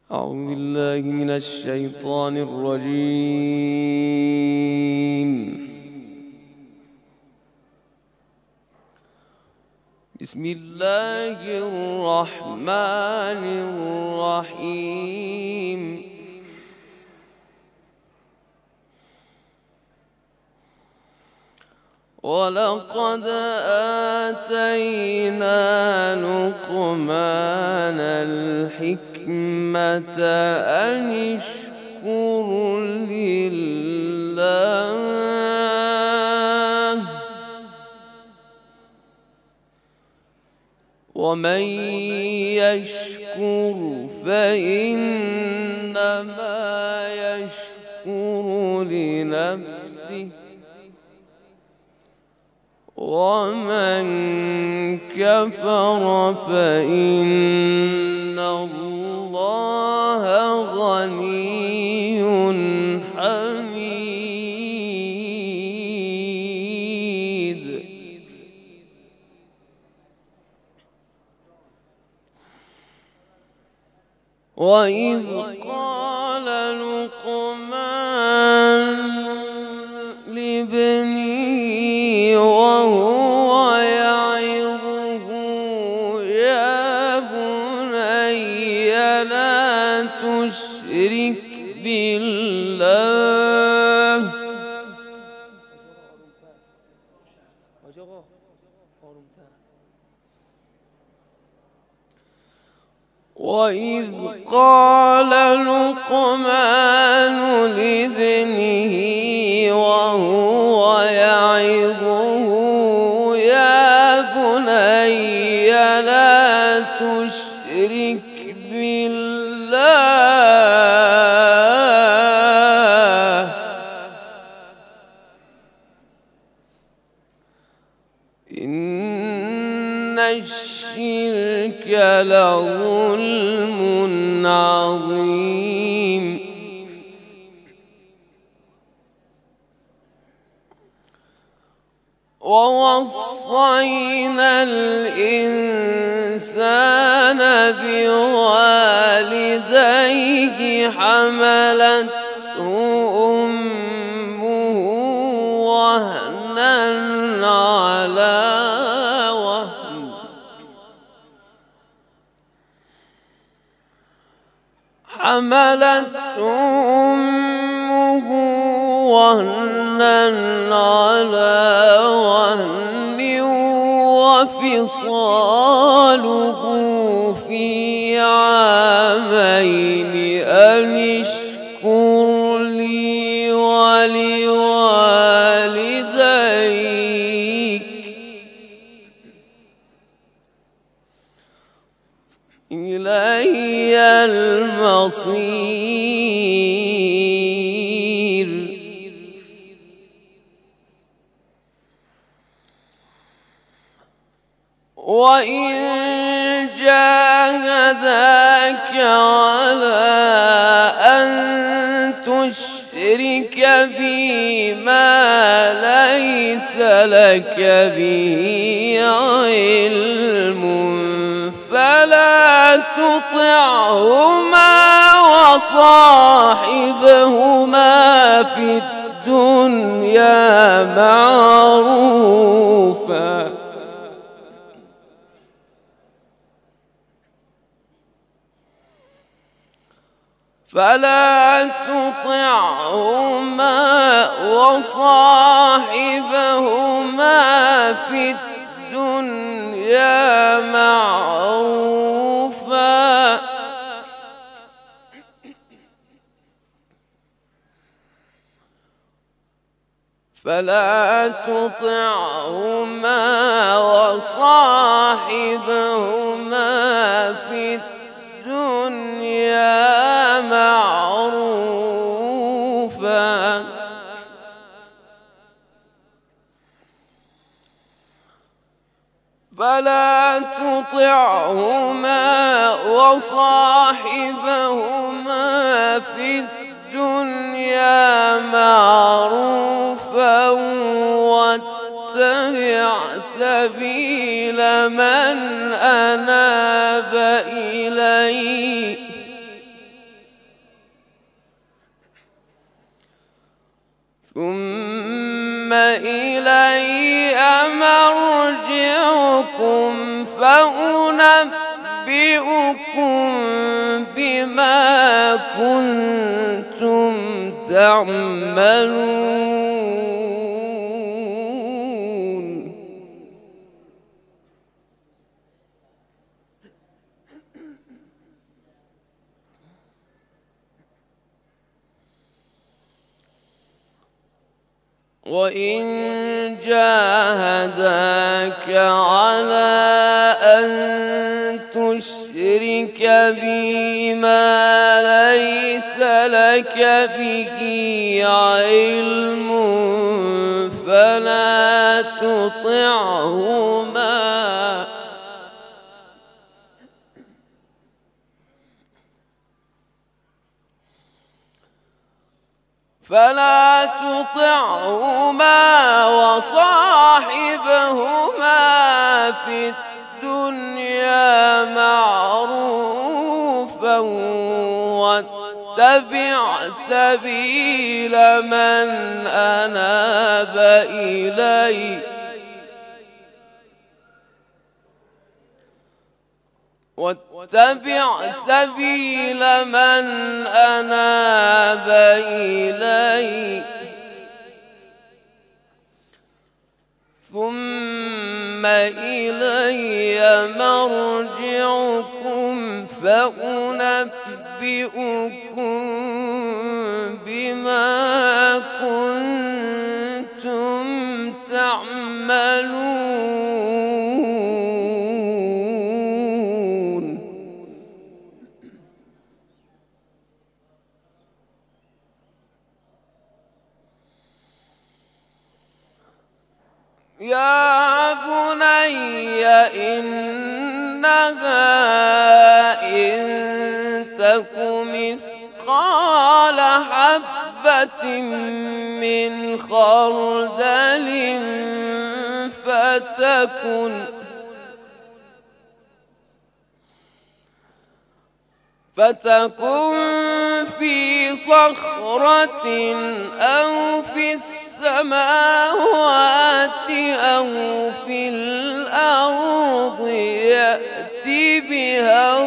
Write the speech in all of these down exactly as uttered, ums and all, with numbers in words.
أعوذ بالله من الشيطان الرجيم. بسم الله الرحمن الرحيم. ولقد آتينا لقمان الحكمة أن اشكر لله ومن يشكر فإنما يشكر لنفسه ومن كفر فإن الله غني حميد. وإذ قال لقمان لابنه وهو يعظه يا بني لا تشرك بالله وإذ قال لقمان لابنه وهو يعظه يا بني لا تشرك بالله إن الشرك لظلم عظيم. ووصينا الإنسان بوالديه حملته أمه وهنا على وهن حملته أمه وهنا على وهن وفصاله في عامين أن اشكر لي ولوالديك إلي المصير. وإن جاهداك على أن تشرك بي ما ليس لك به علم فلا تطعهما وصاحبهما في الدنيا معروفا فلا تطعهما وصاحبهما في الدنيا معروفا فلا تطعهما وصاحبهما في الدنيا معروفا فلا تطعهما وصاحبهما في الدنيا معروفا واتبع سبيل من أناب إلي إلي مرجعكم فأنبئكم بما كنتم تعملون. وإن جاهداك على أن تشرك بي ما ليس لك به علم فلا تطعهما فلا تطعهما وصاحبهما في الدنيا معروفا واتبع سبيل من أناب إلي واتبع سبيل من أناب إلي ثم إلي مرجعكم فأنبئكم بما كنتم تعملون. يا بني إنها إن تك مثقال حبة من خردل فتكن فتكن في صخرة أو في السماوات أو في الأرض يأت بها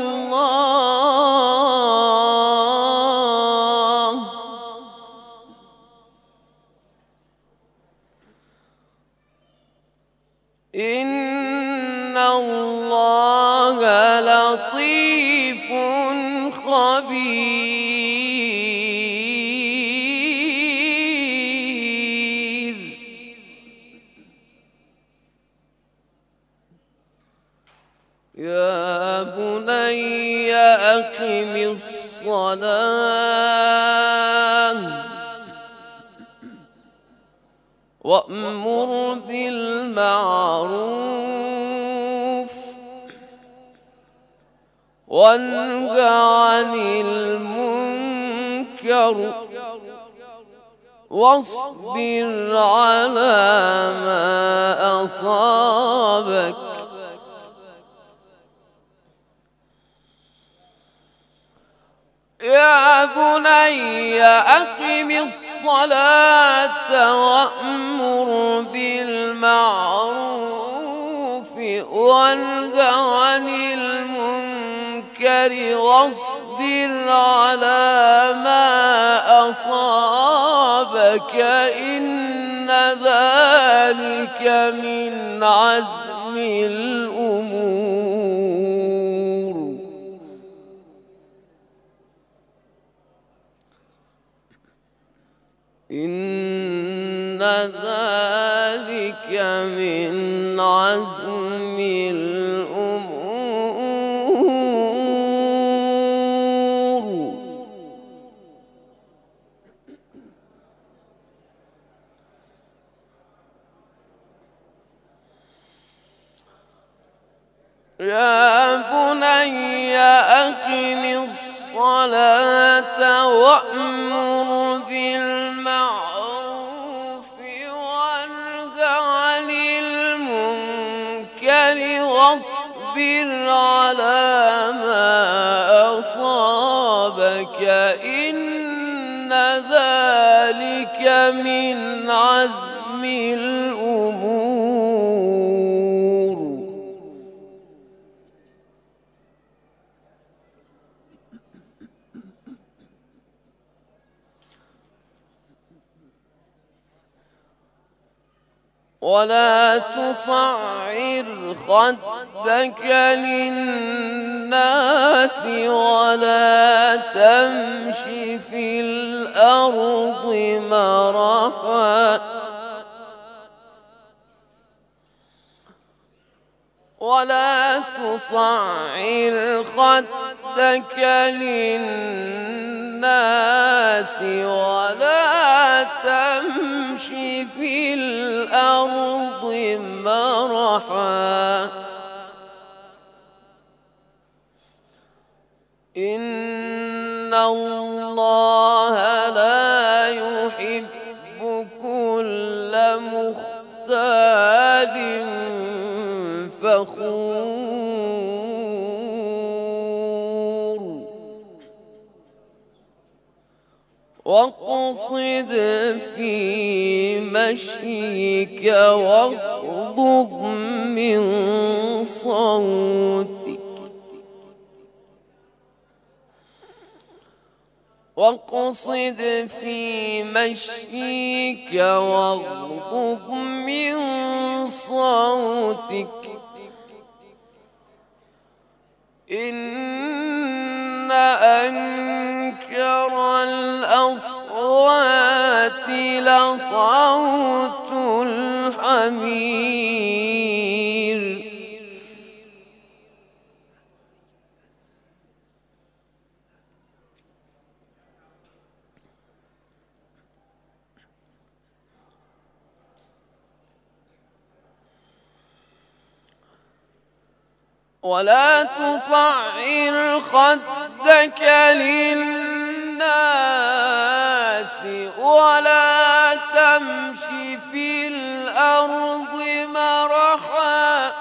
الله إن الله لطيف خبير. يا بني أقم الصلاة وأمر بالمعروف وانه عن المنكر واصبر على ما أصابك يا بني أقم الصلاة وأمر بالمعروف وانه عن المنكر واصبر على ما أصابك إن ذلك من عزم الأمور. إن ذلك من عزم الأمور. يا بني أقم الصلاة وأمر بالمعروف وانه عن المنكر واصبر على ما أصابك إن ذلك من عزم الأمور. ولا تصعر خدك للناس ولا تمش في الأرض مرحا ولا تصعر خدك للناس ولا تمش في الأرض مرحا إن الله لا يحب كل مختال فخور واقصد في مشيك واغضض من صوتك واقصد في مشيك واغضض من صوتك إن أنكر الأصوات لصوت الحمير ولا تصعر خدك للناس ولا تمش في الأرض مرحا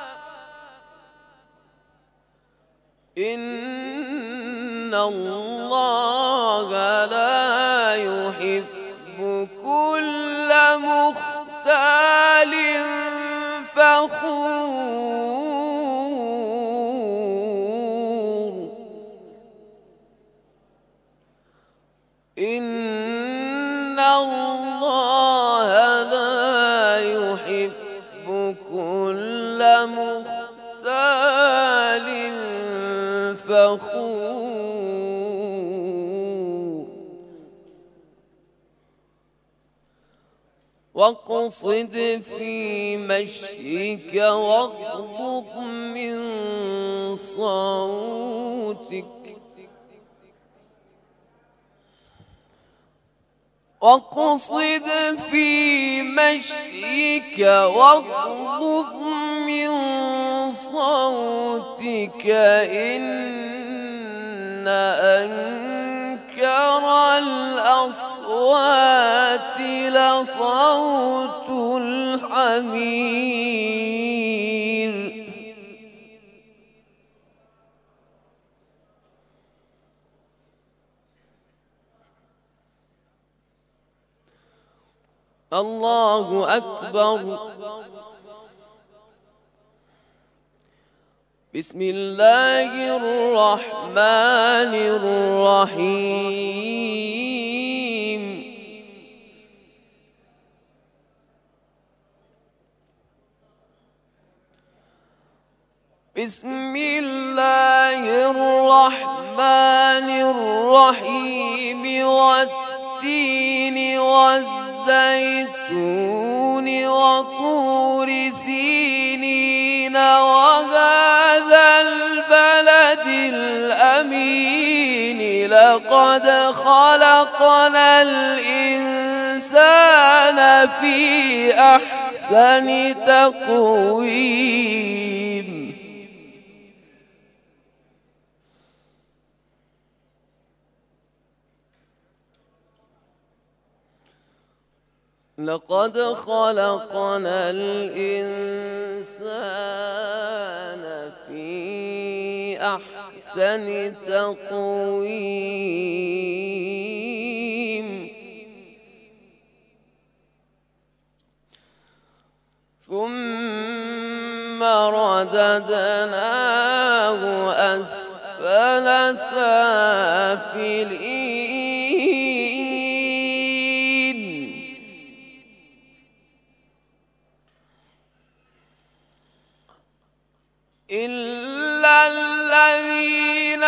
إن الله لا يحب كل مختال فخور إن الله لا يحب كل مختال فخور واقصد في مشيك واغضض من صوتك واقصد في مشيك واغضض من صوتك إن أنكر الأصوات لصوت الحمير الله أكبر. بسم الله الرحمن الرحيم بسم الله الرحمن الرحيم والتين والزيتون وطور سينين وهذا البلد الأمين لقد خلقنا الإنسان في أحسن تقويم لقد خلقنا الإنسان في أحسن تقويم رددناه أسفل سافلين إلا الذين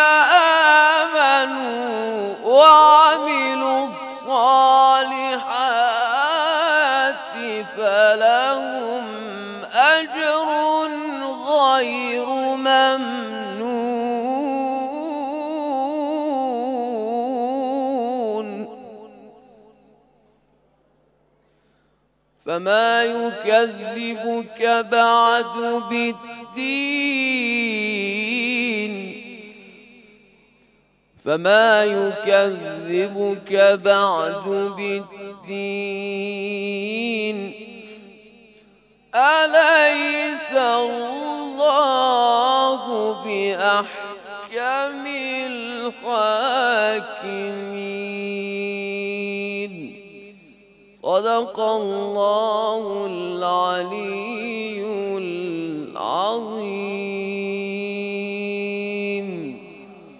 آمنوا وعملوا الصالحات فلهم أجر غير ممنون فما يكذبك بعد بالدين فما يكذبك بعد بالدين أليس الله بأحكم الحاكمين صدق الله